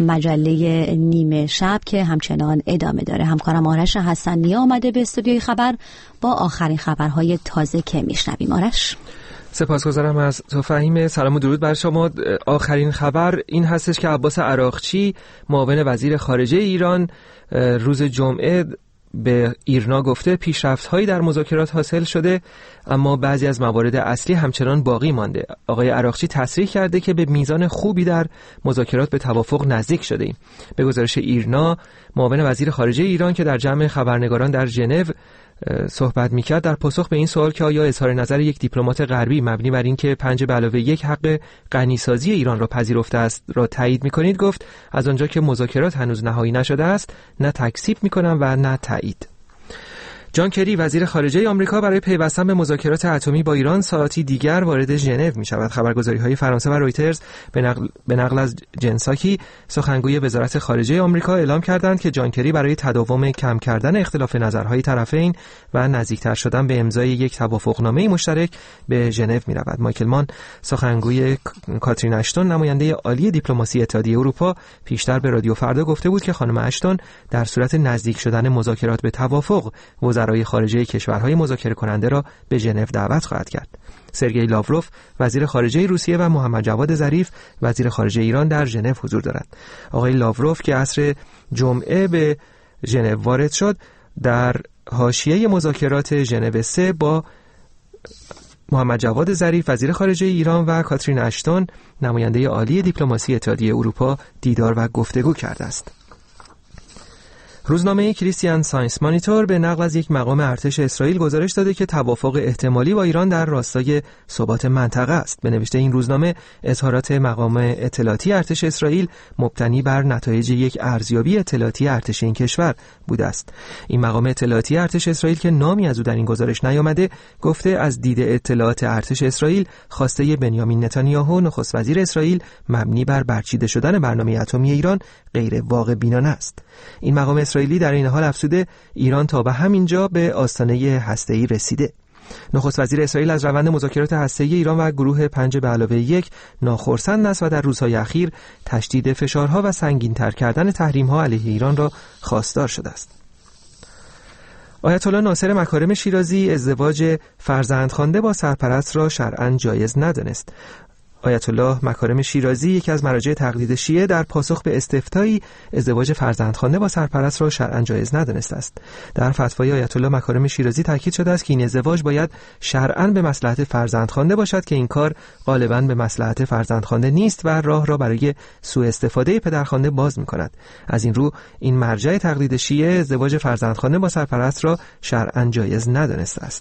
Speaker 1: مجله نیمه شب که همچنان ادامه داره. همکارم آرش حسنی آمده به استودیوی خبر با آخرین خبرهای تازه که میشنویم. آرش،
Speaker 2: سپاسگزارم از تو فهیم. سلام و درود بر شما. آخرین خبر این هستش که عباس عراقچی، معاون وزیر خارجه ایران، روز جمعه به ایرنا گفته پیشرفت‌هایی در مذاکرات حاصل شده، اما بعضی از موارد اصلی همچنان باقی مانده. آقای عراقچی تصریح کرده که به میزان خوبی در مذاکرات به توافق نزدیک شده ایم. به گزارش ایرنا، معاون وزیر خارجه ایران که در جمع خبرنگاران در ژنو صحبت میکرد، در پاسخ به این سوال که آیا اظهار نظر یک دیپلمات غربی مبنی بر اینکه پنج به علاوه یک حق غنیسازی ایران را پذیرفته است را تایید میکنید، گفت از آنجا که مذاکرات هنوز نهایی نشده است، نه تکذیب میکنم و نه تایید. جان کری، وزیر خارجه آمریکا، برای پیوستن به مذاکرات اتمی با ایران ساعتی دیگر وارد ژنو می‌شود. خبرگزاری‌های فرانسه و رویترز به نقل, به نقل از جنساکی، سخنگوی وزارت خارجه آمریکا، اعلام کردند که جان کری برای تداوم کم کردن اختلاف نظرهای طرفین و نزدیکتر شدن به امضای یک توافقنامه مشترک به ژنو می‌رود. مایکل مان، سخنگوی کاترین اشتون، نماینده عالی دیپلماسی اتحادیه اروپا، پیشتر به رادیو فردا گفته بود که خانم اشتون در صورت نزدیک شدن مذاکرات به توافق وزرای خارجه کشورهای مذاکره کننده را به ژنو دعوت خواهد کرد. سرگئی لاوروف، وزیر خارجه روسیه، و محمد جواد ظریف، وزیر خارجه ایران، در ژنو حضور دارند. آقای لاوروف که عصر جمعه به ژنو وارد شد، در حاشیه مذاکرات ژنو سه با محمد جواد ظریف، وزیر خارجه ایران، و کاترین اشتون، نماینده عالی دیپلماسی اتحادیه اروپا، دیدار و گفتگو کرده است. روزنامه کریستیان ساینس مانیتور به نقل از یک مقام ارتش اسرائیل گزارش داده که توافق احتمالی با ایران در راستای ثبات منطقه است. به نوشته این روزنامه، اظهارات مقام اطلاعاتی ارتش اسرائیل مبتنی بر نتایج یک ارزیابی اطلاعاتی ارتش این کشور بوده است. این مقام اطلاعاتی ارتش اسرائیل که نامی از او در این گزارش نیامده، گفته از دید اطلاعات ارتش اسرائیل، خواسته بنیامین نتانیاهو، نخست وزیر اسرائیل، مبنی بر برچیده شدن برنامه اتمی ایران غیر واقع بینانه است. این مقام اسرائیلی در این حال افزوده ایران تا به همینجا به آستانه هسته‌ای رسیده. نخست وزیر اسرائیل از روند مذاکرات هسته‌ای ایران و گروه پنج به علاوه یک ناخرسند است و در روزهای اخیر تشدید فشارها و سنگین‌تر کردن تحریم‌ها علیه ایران را خواستار شده است. آیت الله ناصر مکارم شیرازی ازدواج فرزندخوانده با سرپرست را شرعاً جایز ندانست. آیت الله مکارم شیرازی، یکی از مراجع تقلید شیعه، در پاسخ به استفتایی ازدواج فرزندخوانده با سرپرست را شرعاً جایز ندانسته است. در فتوای آیت الله مکارم شیرازی تاکید شده است که این ازدواج باید شرعاً به مصلحت فرزندخوانده باشد که این کار غالباً به مصلحت فرزندخوانده نیست و راه را برای سوء استفاده پدرخوانده باز می‌کند. از این رو این مرجع تقلید شیعه ازدواج فرزندخوانده با سرپرست را شرعاً جایز ندانسته است.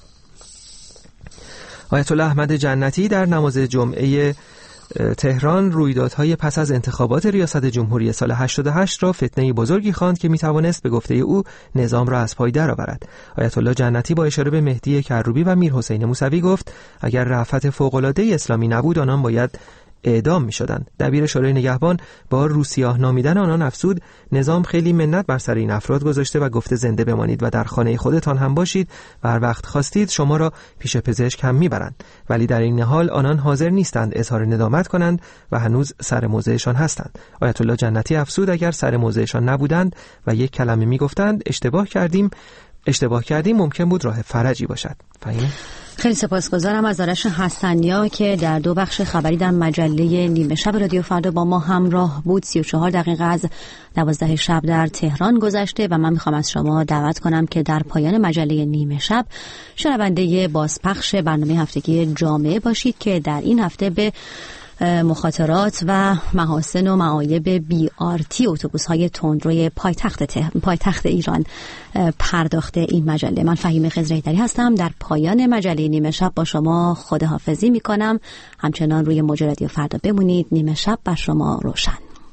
Speaker 2: آیت الله احمد جنتی در نماز جمعه تهران رویدادهای پس از انتخابات ریاست جمهوری سال هشتاد و هشت را فتنه بزرگی خواند که میتوانست به گفته او نظام را از پای درآورد. آیت الله جنتی با اشاره به مهدی کروبی و میر حسین موسوی گفت اگر رأفت فوق‌العاده اسلامی نبود آنان باید اعدام می‌شدند. دبیر شورای نگهبان با روسیاه نامیدن آنان افزود نظام خیلی منت بر سر این افراد گذاشته و گفته زنده بمانید و در خانه خودتان هم باشید و هر وقت خواستید شما را پیش پزشک هم میبرند، ولی در این حال آنان حاضر نیستند اظهار ندامت کنند و هنوز سر موضعشان هستند. آیت الله جنتی افزود اگر سر موضعشان نبودند و یک کلمه میگفتند اشتباه کردیم اشتباه کردیم ممکن بود راه فرجی باشد. فهمیدید؟
Speaker 1: خیلی سپاسگزارم از آرش حسنیا که در دو بخش خبری در مجله نیمه شب رادیو فردا با ما همراه بود. سی و چهار دقیقه از دوازده شب در تهران گذشته و من میخوام از شما دعوت کنم که در پایان مجله نیمه شب شنونده بازپخش برنامه هفتگی جامعه باشید که در این هفته به مخاطرات و محاسن و معایب بی آر تی اتوبوس‌های تندروی پایتخت پایتخت ایران پرداخته این مجله. من فهیم خضرحیدری هستم. در پایان مجله نیمه شب با شما خداحافظی میکنم. همچنان روی موج رادیو فردا بمونید. نیمه شب بر شما روشن.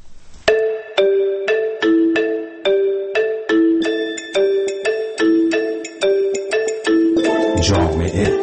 Speaker 14: جامعه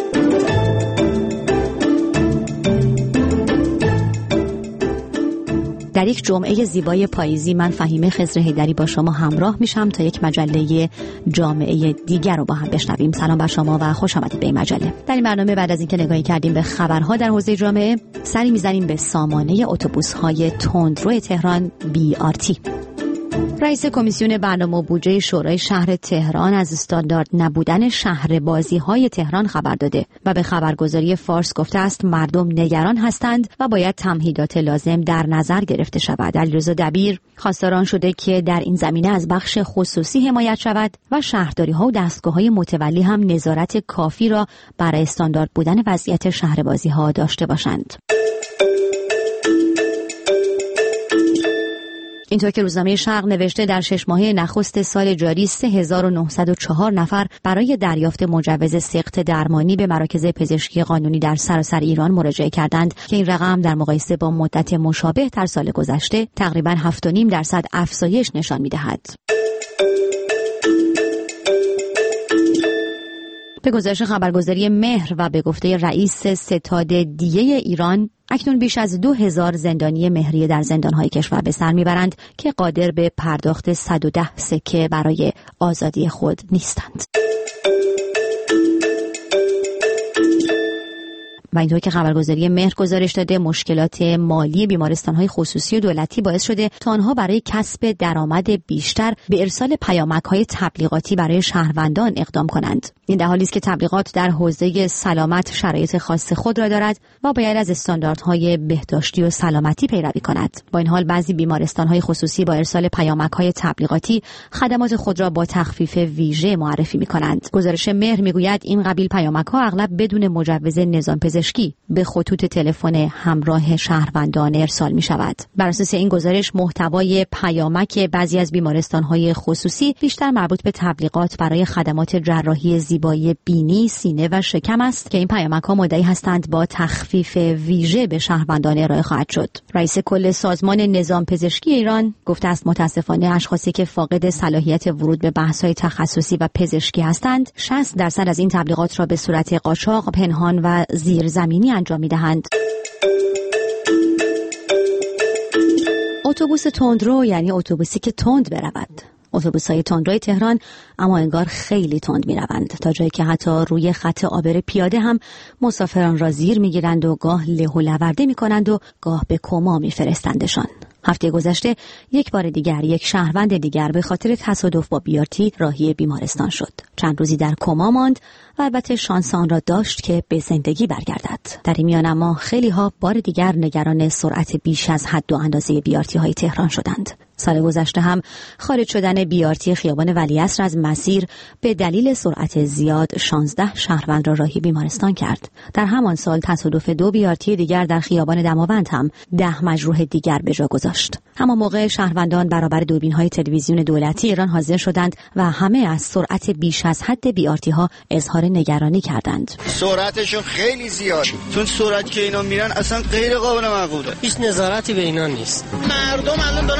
Speaker 1: در یک جمعه زیبای پاییزی من فهیمه خضرحیدری با شما همراه میشم تا یک مجله جامعه دیگر رو با هم بشنویم. سلام بر شما و خوش آمدید به این مجله. در این برنامه بعد از اینکه نگاهی کردیم به خبرها در حوزه جامعه، سری میزنیم به سامانه اتوبوس‌های تندرو تهران بی آر تی. رئیس کمیسیون برنامه و بودجه شورای شهر تهران از استاندارد نبودن شهر بازی‌های تهران خبر داده و به خبرگزاری فارس گفته است مردم نگران هستند و باید تمهیدات لازم در نظر گرفته شود. علیرضا دبیر خواستار آن شده که در این زمینه از بخش خصوصی حمایت شود و شهرداری‌ها و دستگاه‌های متولی هم نظارت کافی را برای استاندارد بودن وضعیت شهر بازی‌ها داشته باشند. اینطور که روزنامه شرق نوشته در شش ماهه نخست سال جاری سه هزار و نهصد و چهار نفر برای دریافت مجوز سقط درمانی به مراکز پزشکی قانونی در سراسر ایران مراجعه کردند که این رقم در مقایسه با مدت مشابه در سال گذشته تقریباً هفت و نیم درصد افزایش نشان می‌دهد. به گزارش خبرگزاری مهر و به گفته رئیس ستاد دیه ایران، اکنون بیش از دو هزار زندانی مهریه در زندان‌های کشور به سر میبرند که قادر به پرداخت صد و ده سکه برای آزادی خود نیستند. و اینطور که خبرگزاری مهر گزارش داده مشکلات مالی بیمارستان‌های خصوصی و دولتی باعث شده تا آنها برای کسب درآمد بیشتر به ارسال پیامک‌های تبلیغاتی برای شهروندان اقدام کنند. این در حالی است که تبلیغات در حوزه سلامت شرایط خاص خود را دارد و باید از استانداردهای بهداشتی و سلامتی پیروی کند. با این حال بعضی بیمارستان‌های خصوصی با ارسال پیامک‌های تبلیغاتی خدمات خود را با تخفیف ویژه معرفی می‌کنند. گزارش مهر می‌گوید این قبیل پیامک‌ها اغلب بدون مجوز نظام پزشکی به خطوط تلفن همراه شهروندان ارسال می شود. بر اساس این گزارش محتوای پیامک بعضی از بیمارستان‌های خصوصی بیشتر مربوط به تبلیغات برای خدمات جراحی زیبایی بینی، سینه و شکم است که این پیامک‌ها مدعی هستند با تخفیف ویژه به شهروندان ارائه خواهد شد. رئیس کل سازمان نظام پزشکی ایران گفته است متاسفانه اشخاصی که فاقد صلاحیت ورود به بحث‌های تخصصی و پزشکی هستند شصت درصد از این تبلیغات را به صورت قاچاق، پنهان و زیر زمینی انجام می‌دهند. اتوبوس تندرو یعنی اتوبوسی که تند برود. اتوبوس‌های تندروی تهران اما انگار خیلی تند می‌روند، تا جایی که حتی روی خط عابر پیاده هم مسافران را زیر می‌گیرند و گاه له و لورده می‌کنند و گاه به کما می‌فرستندشان. هفته گذشته یک بار دیگر یک شهروند دیگر به خاطر تصادف با بیارتی راهی بیمارستان شد. چند روزی در کما ماند و البته شانس آن را داشت که به زندگی برگردد. در این میان اما خیلی ها بار دیگر نگران سرعت بیش از حد و اندازه بیارتی های تهران شدند. سال گذشته هم خارج شدن بیارتی خیابان ولیعصر از مسیر به دلیل سرعت زیاد شانزده شهروند را راهی بیمارستان کرد. در همان سال تصادف دو بیارتی دیگر در خیابان دماوند هم ده مجروح دیگر به جا گذاشت. همان موقع شهروندان برابر دوربین‌های تلویزیون دولتی ایران حاضر شدند و همه از سرعت بیش از حد بیارتی ها اظهار نگرانی کردند.
Speaker 15: سرعتشون خیلی زیاد، چون سرعتی که اینا میرن اصلا غیر قابل معقوله.
Speaker 16: هیچ نظارتی به اینا نیست.
Speaker 15: مردم الان دارن به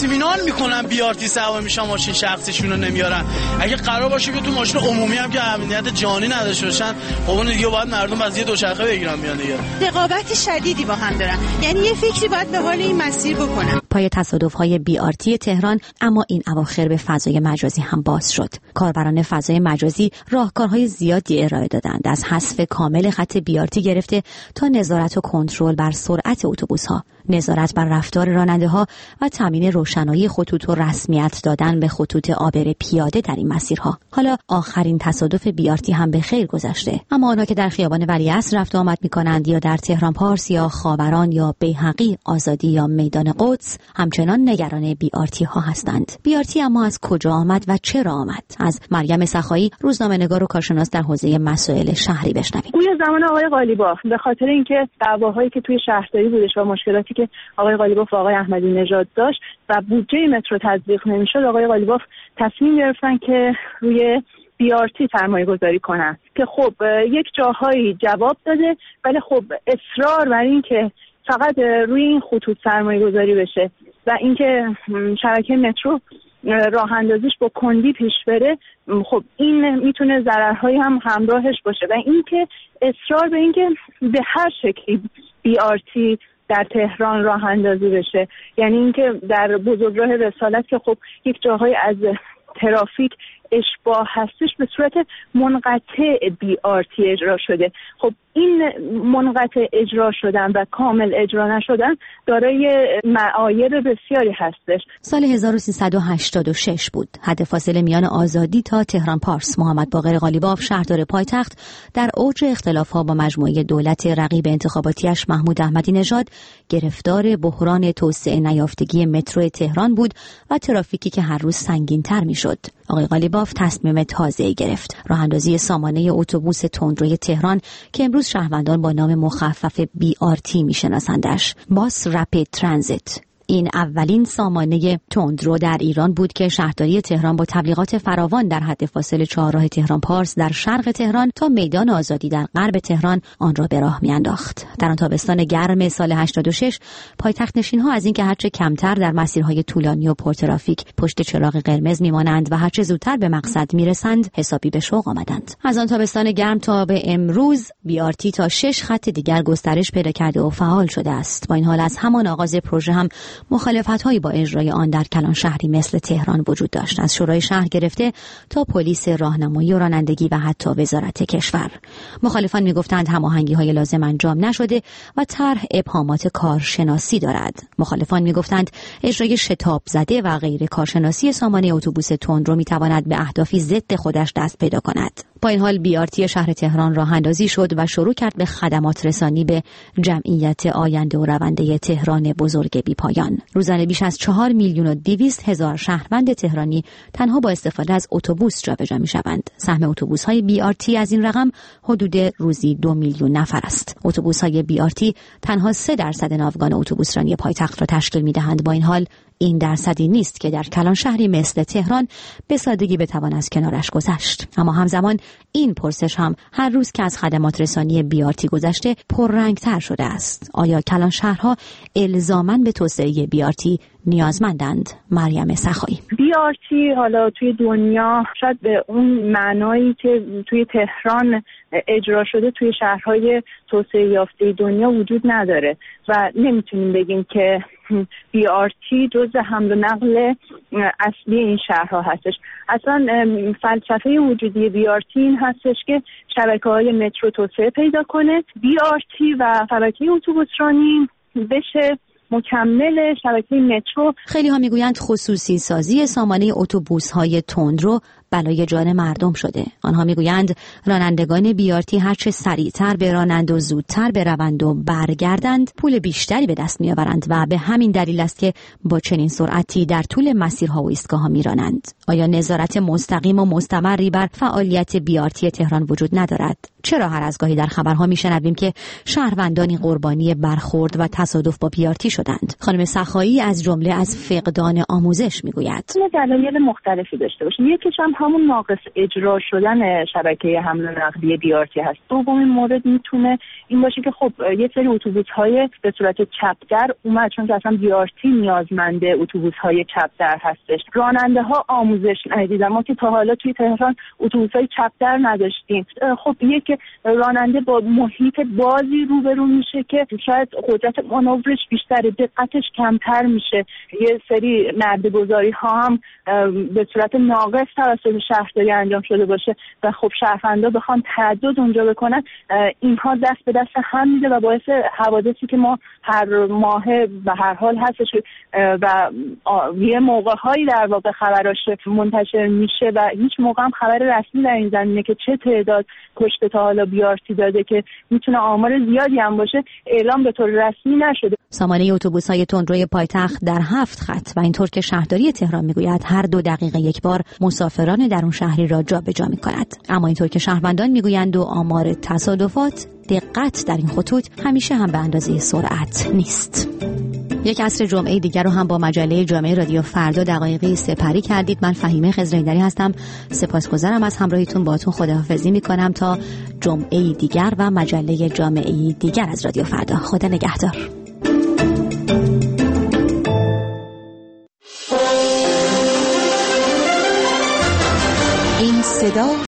Speaker 14: اطمینان میکنن بیارتی سوار میشن ماشین شخصیشون رو نمیارن. اگه قرار باشه که تو ماشین عمومی هم که امنیت جانی نداشته باشن، خب اون دیگه باید مردم از یه دوچرخه بگیرن بیان دیگه.
Speaker 16: رقابت شدیدی با هم دارن، یعنی یه فکری باید به حال این مسیر بکنن.
Speaker 1: پای تصادف‌های بی آر تی تهران اما این اواخر به فضای مجازی هم باز شد. کاربران فضای مجازی راهکارهای زیادی ارائه دادند، از حذف کامل خط بی آر تی گرفته تا نظارت و کنترل بر سرعت اتوبوس‌ها، نظارت بر رفتار راننده‌ها و تامین روشنایی خطوط و رسمیت دادن به خطوط عابر پیاده در این مسیرها. حالا آخرین تصادف بی آر تی هم به خیر گذشته، اما آنها که در خیابان ولیعصر رفت و آمد می‌کنند یا در تهران پارس یا خاوران یا بیهقی، آزادی یا میدان قدس همچنان نگران بی آر تی ها هستند. بی آر تی اما از کجا آمد و چرا آمد؟ از مریم سخایی، روزنامه‌نگار و کارشناس در حوزه مسائل شهری بشنویم.
Speaker 4: گویا زمان آقای قالیباف به خاطر اینکه دعواهایی که توی شهرداری بودش و مشکلاتی که آقای قالیباف و آقای احمدی نژاد داشت و بودجه مترو تزریق نمیشد، آقای قالیباف تصمیم گرفتن که روی بی آر تی سرمایه گذاری کنن که خب یک جاهایی جواب داده، ولی خب اصرار بر این که فقط روی این خطوط سرمایه گذاری بشه و اینکه شبکه مترو راه اندازیش با کندی پیش بره، خب این میتونه ضررهایی هم همراهش باشه. و اینکه اصرار به اینکه به هر شکلی بی آر تی در تهران راه اندازی بشه، یعنی اینکه در بزرگراه رسالت که خب یک جاهای از ترافیک اشباه هستش به صورت منقطع بی آر تی اجرا شده. خب این منقطع اجرا شدن و کامل اجرا نشدن دارای معایب بسیاری هستش.
Speaker 1: سال هزار و سیصد و هشتاد و شش بود. حد فاصله میان آزادی تا تهران پارس. محمد باقر قالیباف، شهردار پایتخت، در اوج اختلاف‌ها با مجموعه دولت رقیب انتخاباتیش محمود احمدی نژاد گرفتار بحران توسعه نیافتگی مترو تهران بود و ترافیکی که هر روز سنگین‌تر می‌شد. آقای قالیباف تصمیم تازه‌ای گرفت. راه‌اندازی سامانه اتوبوس تندروی تهران که امروز شهروندان با نام مخفف بی آر تی میشناسندش، باس رپید ترانزیت. این اولین سامانه تندرو در ایران بود که شهرداری تهران با تبلیغات فراوان در حد فاصله چهارراه تهران پارس در شرق تهران تا میدان آزادی در غرب تهران آن را به راه میانداخت. در آن تابستان گرم سال هشتاد و شش پایتخت نشین‌ها از اینکه هرچه کمتر در مسیرهای طولانی و پرترافیک پشت چراغ قرمز میمانند و هرچه زودتر به مقصد میرسند حسابی به شوق آمدند. از آن تابستان گرم تا به امروز بی آر تی تا شش خط دیگر گسترش پیدا کرده و فعال شده است. با این حال از همان آغاز پروژه هم مخالفت‌هایی با اجرای آن در کلان شهری مثل تهران وجود داشت، از شورای شهر گرفته تا پلیس راهنمایی و رانندگی و حتی وزارت کشور. مخالفان می‌گفتند هماهنگی‌های لازم انجام نشده و طرح ابهامات کارشناسی دارد. مخالفان می‌گفتند اجرای شتاب زده و غیر کارشناسی سامانه اتوبوس تندرو می‌تواند به اهدافی ضد خودش دست پیدا کند. با این حال بی آر تی شهر تهران راه اندازی شد و شروع کرد به خدمات رسانی به جمعیت آینده و رونده تهران بزرگ بی پایان. روزانه بیش از چهار میلیون و دویست هزار شهروند تهرانی تنها با استفاده از اتوبوس جابجا می‌شوند. سهم اتوبوس‌های بی آر تی از این رقم حدود روزی دو میلیون نفر است. اتوبوس‌های بی آر تی تنها سه درصد ناوگان اتوبوسرانی پایتخت را تشکیل می‌دهند. با این حال این درصدی نیست که در کلان شهری مثل تهران به سادگی بتوان از کنارش گذشت. اما همزمان این پرسش هم هر روز که از خدمات رسانی بی آر تی گذشته پررنگ‌تر شده است. آیا کلان شهرها الزاماً به توسعه بی آر تی نیازمندند؟ مریم سخایی.
Speaker 4: بی آر تی حالا توی دنیا شاید به اون معنایی که توی تهران اجرا شده توی شهرهای توسعه یافته دنیا وجود نداره و نمیتونیم بگیم که بی آر تی جزء حمل و نقل اصلی این شهرها هستش. اصلا فلسفه وجودی بی آر تی این هستش که شبکه‌های مترو توسعه پیدا کنه، بی آر تی و شبکه اتوبوسرانی بشه مکمل شبکه مترو.
Speaker 1: خیلی ها میگویند خصوصی سازی سامانه اتوبوس‌های تندرو بلای جان مردم شده. آنها میگویند رانندگان بی آر تی هرچه سریعتر برانند و زودتر بروند و برگردند پول بیشتری به دست میآورند و به همین دلیل است که با چنین سرعتی در طول مسیرها و ایستگاه‌ها میرانند. آیا نظارت مستقیم و مستمری بر فعالیت بی آر تی تهران وجود ندارد؟ چرا هر از گاهی در خبرها میشنویم که شهروندانی قربانی برخورد و تصادف با بی آر تی شدند؟ خانم سخایی از جمله از فقدان آموزش میگوید.
Speaker 4: دلایل مختلفی داشته باشه. یکیش هم همون ناقص اجرا شدن شبکه حمل و نقلیه دی آر تی هست. دومین مورد میتونه این باشه که خب یه سری اتوبوس‌های به صورت چپ‌در اومد، چون که اصلا دی آر تی نیازمنده اتوبوس‌های چپ‌در هستش. راننده‌ها آموزش ندیدن. ما که تا حالا توی تهران اتوبوس‌های چپ‌در نداشتیم. خب یک راننده با محیط بازی روبرو میشه که شاید قدرت مانورش بیشتره، دقتش کمتر میشه. یه سری نرده‌گذاری ها هم به صورت ناقص توسط شهرداری انجام شده باشه و خب شهروندا بخوان تعدد اونجا بکنن، اینها دست به دست هم میده و باعث حوادثی که ما هر ماه به هر حال هستش و یه موقع‌هایی در واقع خبراش منتشر میشه و هیچ موقع هم خبر رسمی در این زمینه که چه تعداد کشته تا حالا بی آر تی داده که میتونه آمار زیادی هم باشه اعلام به طور رسمی نشده.
Speaker 1: سامانه اتوبوس‌های تندروی پایتخت در هفت خط و اینطور که شهرداری تهران میگوید هر دو دقیقه یک بار مسافران درون شهری را جابجا می‌کند. اما اینطور که شهروندان میگویند و آمار تصادفات، دقت در این خطوط همیشه هم به اندازه سرعت نیست. یک عصر جمعه دیگر رو هم با مجله جامعه رادیو فردا دقایقی سپری کردید. من فهیمه خضرایی‌دری هستم. سپاسگزارم از همراهیتون. باهاتون خداحافظی میکنم تا جمعه دیگر و مجله جامعه دیگر از رادیو فردا. خدا نگهدار.
Speaker 13: این صدا